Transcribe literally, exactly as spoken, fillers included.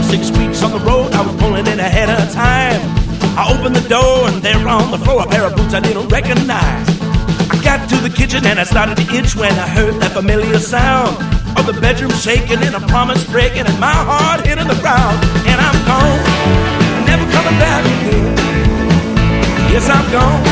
six weeks on the road, I was pulling in ahead of time. I opened the door and there on the floor, a pair of boots I didn't recognize. I got to the kitchen and I started to itch when I heard that familiar sound of the bedroom shaking and a promise breaking and my heart hitting the ground. And I'm gone, never coming back again. Yes, I'm gone,